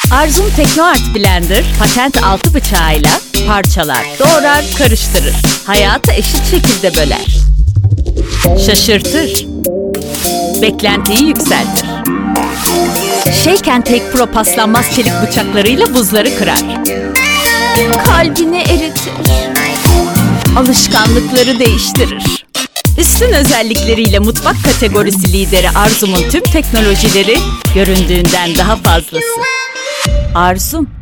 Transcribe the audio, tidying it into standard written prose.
Arzum TeknoArt Blender, patent altı bıçağıyla parçalar, doğrar, karıştırır. Hayatı eşit şekilde böler. Şaşırtır. Beklentiyi yükseltir. Shake and Take Pro paslanmaz çelik bıçaklarıyla buzları kırar. Kalbini eritir. Alışkanlıkları değiştirir. Üstün özellikleriyle mutfak kategorisi lideri Arzum'un tüm teknolojileri göründüğünden daha fazlası. Arzum.